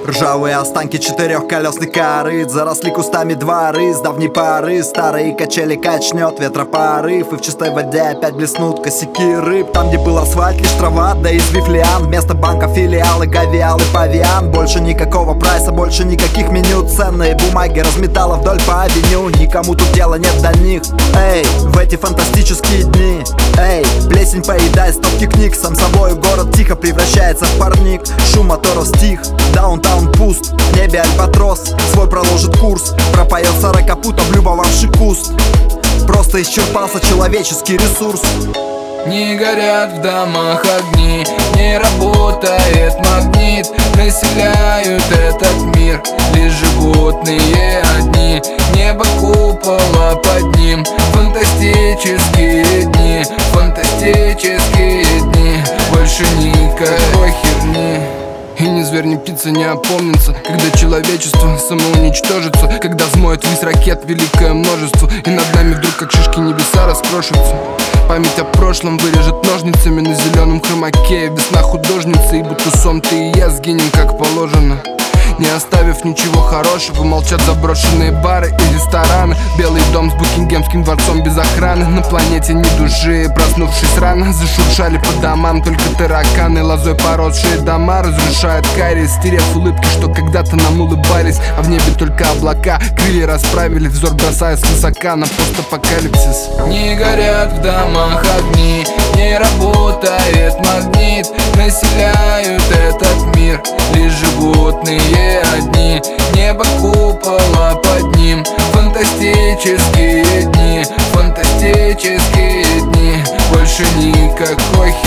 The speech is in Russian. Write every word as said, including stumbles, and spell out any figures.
Ржавые останки четырехколесных корыт заросли кустами дворы с давней поры. Старые качели качнет ветропорыв, и в чистой воде опять блеснут косяки рыб. Там, где был асфальт, лишь трава, да извив лиан. Вместо банка филиалы, говиал и павиан. Больше никакого прайса, больше никаких меню. Ценные бумаги разметала вдоль по авеню. Никому тут дела нет до них. Эй, в эти фантастические дни, эй, плесень поедай стопки книг. Сам собой город тихо превращается в парник. Шум моторов стих, даунтаун пуст. В небе альбатрос свой проложит курс. Пропоет сорокопутом любовавший куст. Просто исчерпался человеческий ресурс. Не горят в домах огни, не работает магнит. Населяют этот мир лишь животные одни. Небо купола под ним, фантастические дни, фантастические дни. Больше никакой херни. И ни зверь, ни птица не опомнится, когда человечество самоуничтожится, когда взмоет ввысь ракет великое множество, и над нами вдруг как шишки небеса раскрошатся. Память о прошлом вырежет ножницами на зеленом хромаке. Весна художницы, и будто сон ты и я сгинем как положено, не оставив ничего хорошего. Молчат заброшенные бары и рестораны. Белый дом с Букингемским дворцом без охраны. На планете ни души, проснувшись рано, зашуршали по домам только тараканы. Лозой поросшие дома разрушают кариес, стерев улыбки, что когда-то нам улыбались. А в небе только облака, крылья расправили, взор бросая свысока на постапокалипсис. Не горят в домах огни, не работает магнит. Населяют этот мир лишь животные одни. Небо купола под ним, фантастические дни, фантастические дни. Больше никакой